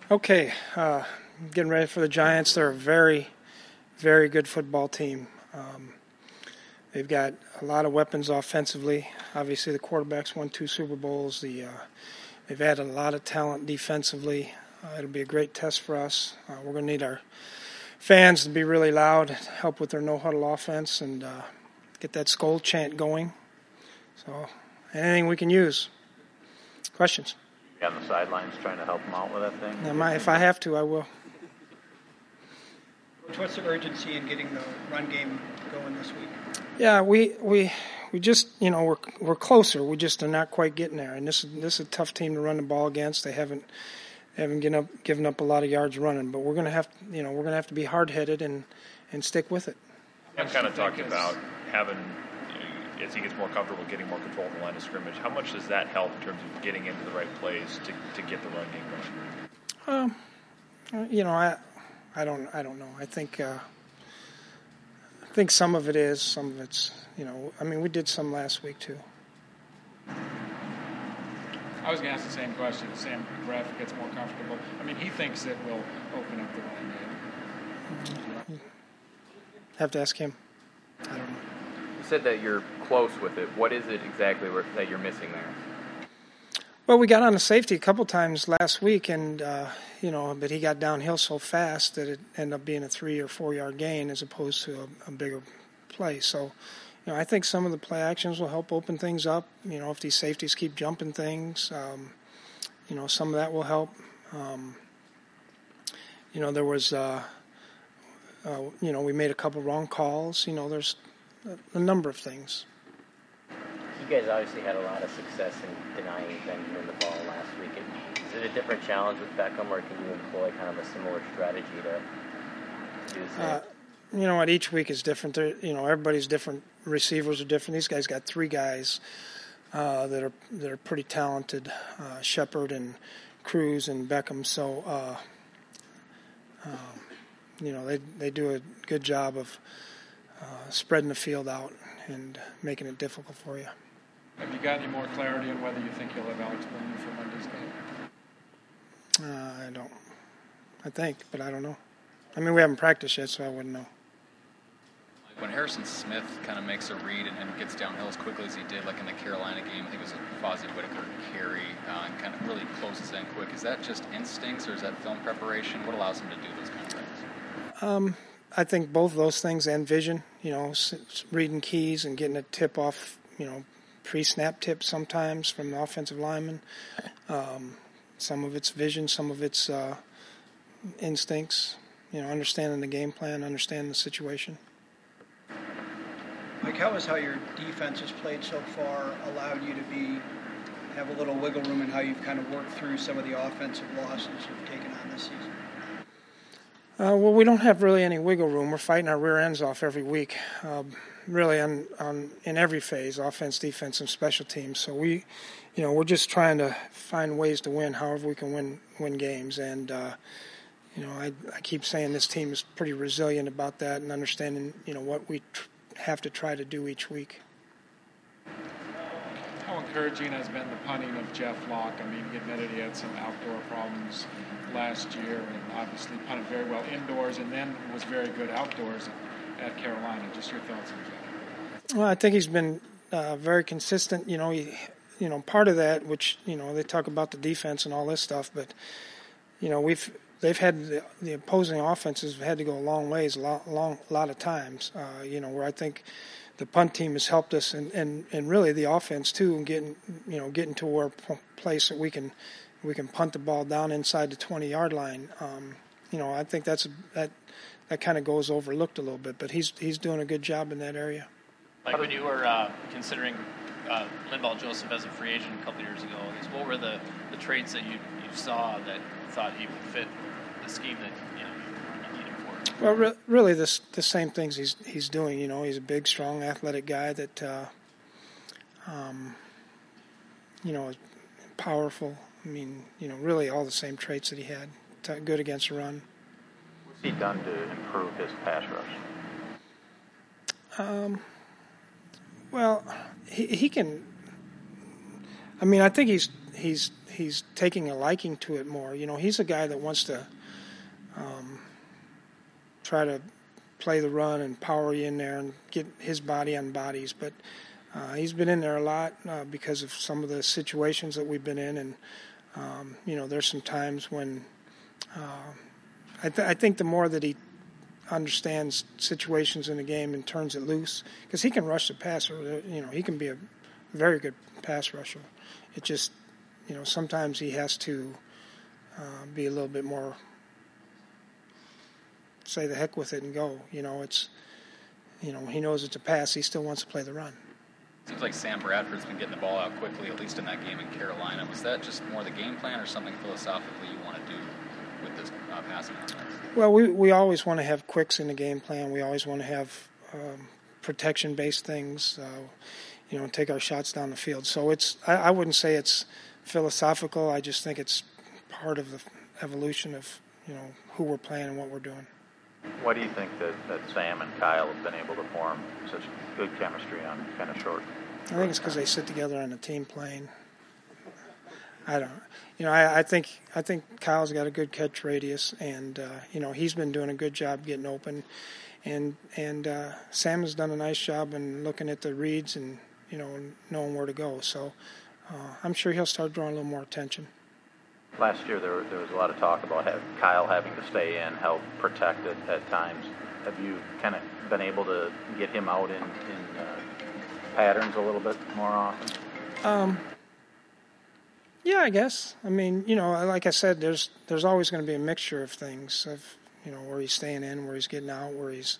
Okay, getting ready for the Giants. They're a very, very good football team. They've got a lot of weapons offensively. Obviously, the quarterback's won 2 Super Bowls. They've added a lot of talent defensively. It'll be a great test for us. We're going to need our fans to be really loud, help with their no-huddle offense, and get that Skol chant going. So anything we can use. Questions? On the sidelines trying to help them out with that thing? If I have to, I will. What's the urgency in getting the run game going this week? Yeah, we just, we're closer. We just are not quite getting there. And this is a tough team to run the ball against. They haven't given up a lot of yards running, but we're going to have to be hard-headed and stick with it. I'm kind of talking about having, as he gets more comfortable getting more control of the line of scrimmage, how much does that help in terms of getting into the right place to get the run game going? I don't know. I think some of it is, some of it's, we did some last week too. I was going to ask the same question. Sam Graff gets more comfortable. He thinks it will open up the run game. Have to ask him. I don't know. You said that you're close with it. What is it exactly that you're missing there? Well, we got on a safety a couple times last week, and but he got downhill so fast that it ended up being a 3 or 4 yard gain as opposed to a bigger play. So, I think some of the play actions will help open things up. If these safeties keep jumping things, some of that will help. There was, we made a couple wrong calls. There's a number of things. You guys obviously had a lot of success in denying Benjamin the ball last week. Is it a different challenge with Beckham, or can you employ kind of a similar strategy to do the same? Each week is different. Everybody's different. Receivers are different. These guys got 3 guys that are pretty talented, Shepard and Cruz and Beckham. So, they do a good job of spreading the field out and making it difficult for you. Have you got any more clarity on whether you think you'll have Alex Boone for Monday's game? I don't. I think, but I don't know. We haven't practiced yet, so I wouldn't know. When Harrison Smith kind of makes a read and gets downhill as quickly as he did, like in the Carolina game, I think it was a Fozzie Whitaker carry, and kind of really closes in quick. Is that just instincts, or is that film preparation? What allows him to do those kind of things? I think both of those things and vision, reading keys and getting a tip off, pre-snap tip sometimes from the offensive lineman. Some of it's vision, some of it's instincts, understanding the game plan, understanding the situation. Mike, how your defense has played so far allowed you to have a little wiggle room in how you've kind of worked through some of the offensive losses you've taken on this season? Well, we don't have really any wiggle room. We're fighting our rear ends off every week, really in every phase, offense, defense, and special teams. So we're just trying to find ways to win, however we can win games. And I keep saying this team is pretty resilient about that and understanding what we have to try to do each week. How encouraging has been the punting of Jeff Locke? He admitted he had some outdoor problems last year and obviously punted very well indoors and then was very good outdoors at Carolina. Just your thoughts on that? Well, I think he's been very consistent. Part of that, which, they talk about the defense and all this stuff, but, they've had the opposing offenses have had to go a long ways, a lot of times, where I think the punt team has helped us and really the offense too, and getting to a place that we can punt the ball down inside the 20-yard line. I think that kind of goes overlooked a little bit, but he's doing a good job in that area. Like when you were considering Linval Joseph as a free agent a couple years ago, what were the traits that you saw that you thought he would fit the scheme that you needed for? Well, really the same things he's doing. He's a big, strong, athletic guy that is powerful. Really all the same traits that he had. Good against the run. What's he done to improve his pass rush? Well, he can. I think he's taking a liking to it more. He's a guy that wants to try to play the run and power you in there and get his body on bodies, but he's been in there a lot because of some of the situations that we've been in, and there's some times when I think the more that he understands situations in the game and turns it loose, because he can rush the passer. He can be a very good pass rusher. It just, sometimes he has to be a little bit more, say the heck with it and go. He knows it's a pass. He still wants to play the run. Seems like Sam Bradford's been getting the ball out quickly, at least in that game in Carolina. Was that just more the game plan or something philosophically you want to do with this passing offense? Well, we always want to have quicks in the game plan. We always want to have protection-based things, take our shots down the field. So I wouldn't say it's philosophical. I just think it's part of the evolution of, who we're playing and what we're doing. Why do you think that Sam and Kyle have been able to form such good chemistry on kind of short? I think it's because they sit together on a team plane. I don't. I think Kyle's got a good catch radius, and he's been doing a good job getting open, and Sam has done a nice job in looking at the reads and knowing where to go. So I'm sure he'll start drawing a little more attention. Last year there was a lot of talk about Kyle having to stay in, help protect it at times. Have you kind of been able to get him out in patterns a little bit more often? Yeah, I guess. I mean, like I said, there's always going to be a mixture of things, of where he's staying in, where he's getting out, where he's.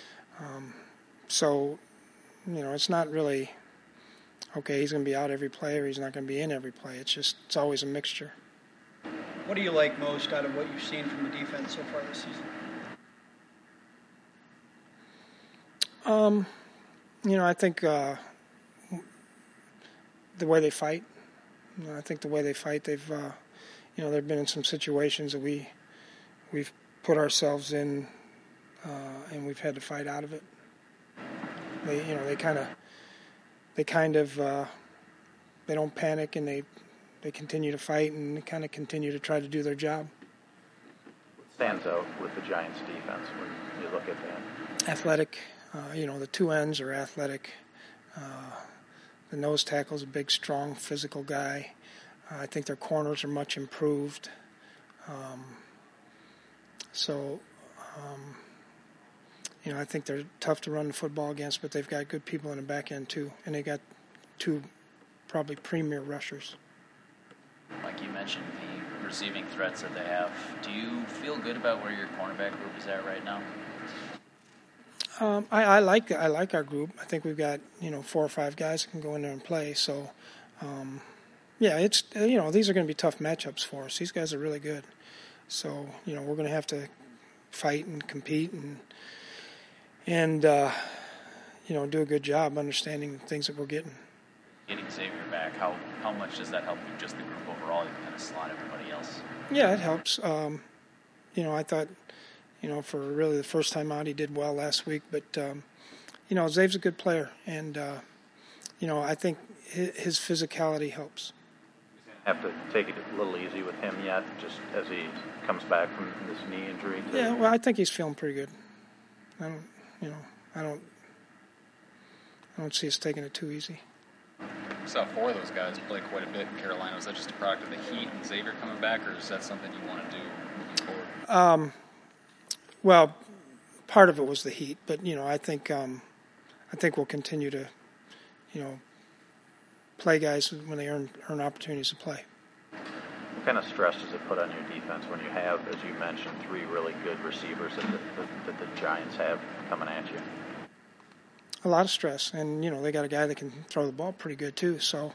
So, it's not really okay. He's going to be out every play, or he's not going to be in every play. It's always a mixture. What do you like most out of what you've seen from the defense so far this season? I think the way they fight. I think the way they fight, they've, they've been in some situations that we've put ourselves in, and we've had to fight out of it. They don't panic, and they continue to fight, and they kind of continue to try to do their job. What stands out with the Giants' defense when you look at that? Athletic. The two ends are athletic. The nose tackle's a big, strong, physical guy. I think their corners are much improved. I think they're tough to run the football against, but they've got good people in the back end too, and they got two probably premier rushers. Like you mentioned, the receiving threats that they have. Do you feel good about where your cornerback group is at right now? I like our group. I think we've got 4 or 5 guys that can go in there and play. So, it's these are going to be tough matchups for us. These guys are really good. So we're going to have to fight and compete and do a good job understanding the things that we're getting. Getting Xavier back, how much does that help you, just the group overall? You kind of slot everybody else. Yeah, it helps. I thought. For really the first time out, he did well last week. But, Zave's a good player. And, I think his physicality helps. Have to take it a little easy with him yet, just as he comes back from this knee injury? Yeah, well, I think he's feeling pretty good. I don't see us taking it too easy. We saw 4 of those guys play quite a bit in Carolina. Was that just a product of the heat and Xavier coming back, or is that something you want to do moving forward? Well, part of it was the heat, but I think we'll continue to, play guys when they earn opportunities to play. What kind of stress does it put on your defense when you have, as you mentioned, 3 really good receivers that the Giants have coming at you? A lot of stress, and they got a guy that can throw the ball pretty good too. So,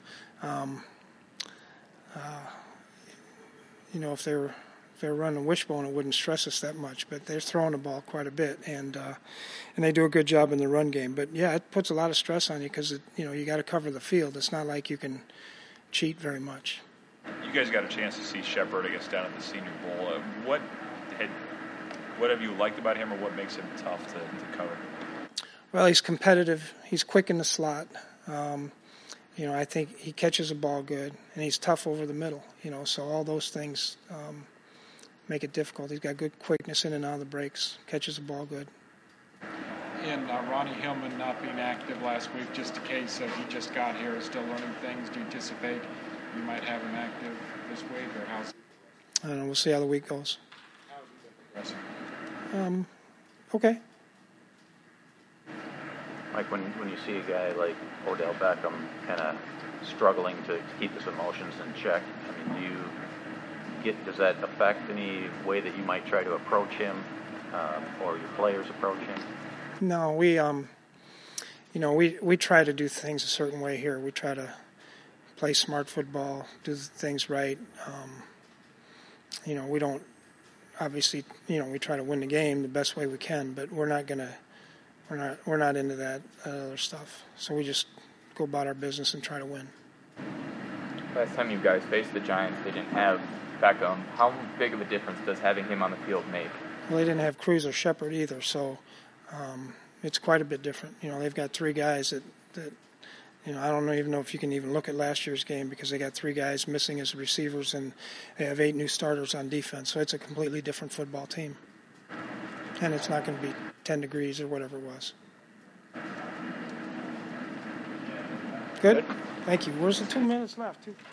if they're running a wishbone, it wouldn't stress us that much. But they're throwing the ball quite a bit, and they do a good job in the run game. But yeah, it puts a lot of stress on you because you got to cover the field. It's not like you can cheat very much. You guys got a chance to see Shepard, I guess, down at the Senior Bowl. What have you liked about him, or what makes him tough to cover? Well, he's competitive. He's quick in the slot. I think he catches the ball good, and he's tough over the middle. So all those things make it difficult. He's got good quickness in and out of the breaks, catches the ball good. And Ronnie Hillman not being active last week, just a case of he just got here, is still learning things. Do you anticipate you might have him active this week, or how's? I don't know. We'll see how the week goes. How's he progressing? Okay. Mike, when you see a guy like Odell Beckham kind of struggling to keep his emotions in check, I mean, does that affect any way that you might try to approach him, or your players approach him? No, we try to do things a certain way here. We try to play smart football, do things right. We don't, obviously, we try to win the game the best way we can, but we're not into that other stuff. So we just go about our business and try to win. Last time you guys faced the Giants, they didn't have Beckham. How big of a difference does having him on the field make? Well, they didn't have Cruz or Shepard either, so it's quite a bit different. They've got three guys that I don't even know if you can even look at last year's game, because they got three guys missing as receivers, and they have 8 new starters on defense. So it's a completely different football team. And it's not going to be 10 degrees or whatever it was. Good? Thank you. Where's the 2 minutes left?